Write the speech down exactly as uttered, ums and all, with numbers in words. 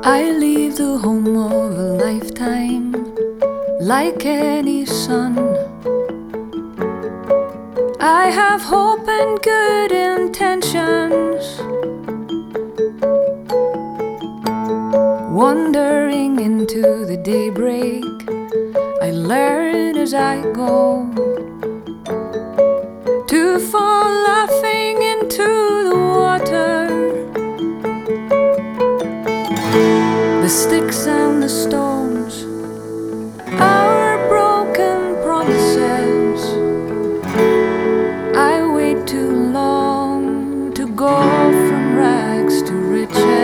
I leave the home of a lifetime like any son. I have hope and good intentions, wandering into the daybreak. I learn as I go.